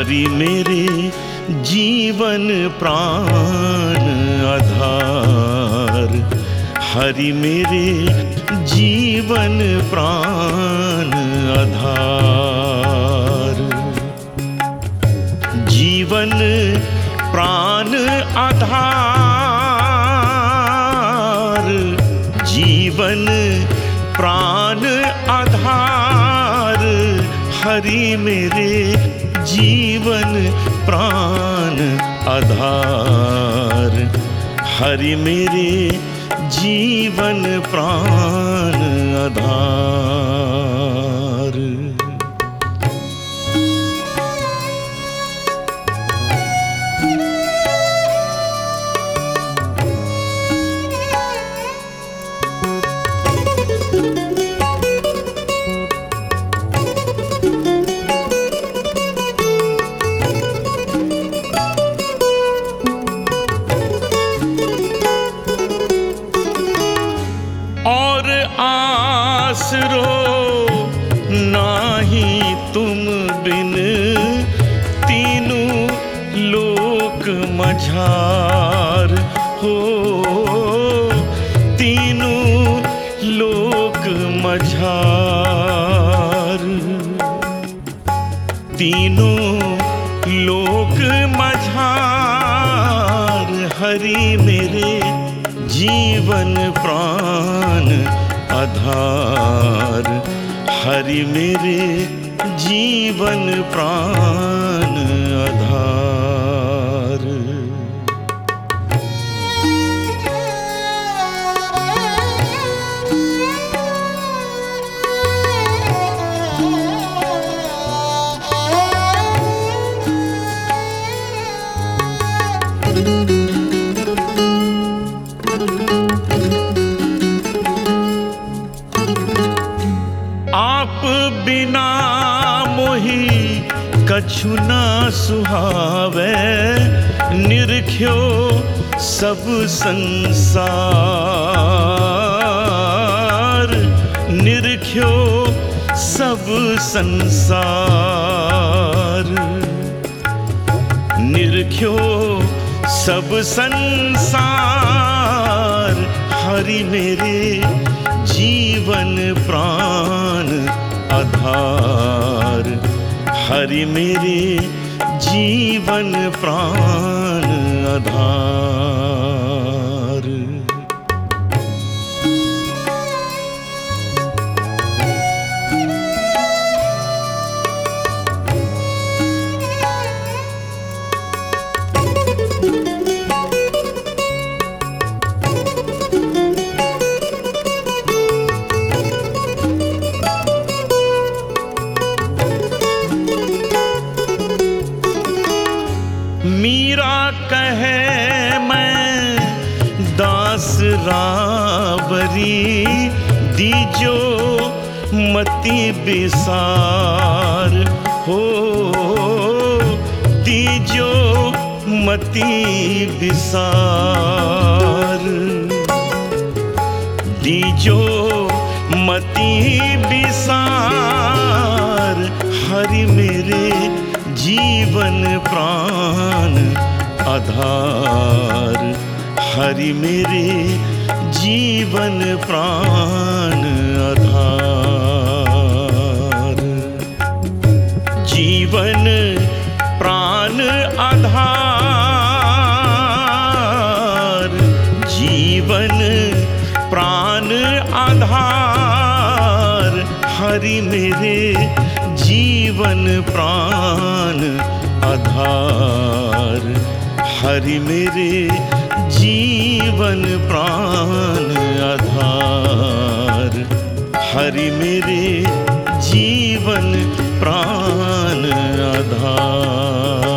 हरि मेरे जीवन प्राण आधार, हरि मेरे जीवन प्राण आधार। जीवन प्राण आधार, जीवन प्राण आधार, हरि मेरे जीवन प्राण आधार, हरि मेरे जीवन प्राण आधार। और आसरो नाही तुम बिन, तीनों लोक मझार हो, तीनों लोक मझार, तीनों लोक मझार, हरि मेरे जीवन प्राण आधार, हरि मेरे जीवन प्राण आधार। आप बिना मोहि कछु ना सुहावे, निरख्यो सब संसार, निरख्यो सब संसार, निरख्यो सब संसार, हरि मेरे जीवन प्राण आधार, हरि मेरे जीवन प्राण आधार। मीरा कहे मैं दास रावरी, दीजो मति बिसार हो, दीजो मति बिसार, दीजो मति बिसार, हरि मेरे जीवन प्राण आधार, हरि मेरे जीवन प्राण आधार। जीवन प्राण आधार, जीवन प्राण आधार, हरि मेरे जीवन प्राण आधार, हरि मेरे जीवन प्राण आधार, हरि मेरे जीवन प्राण आधार।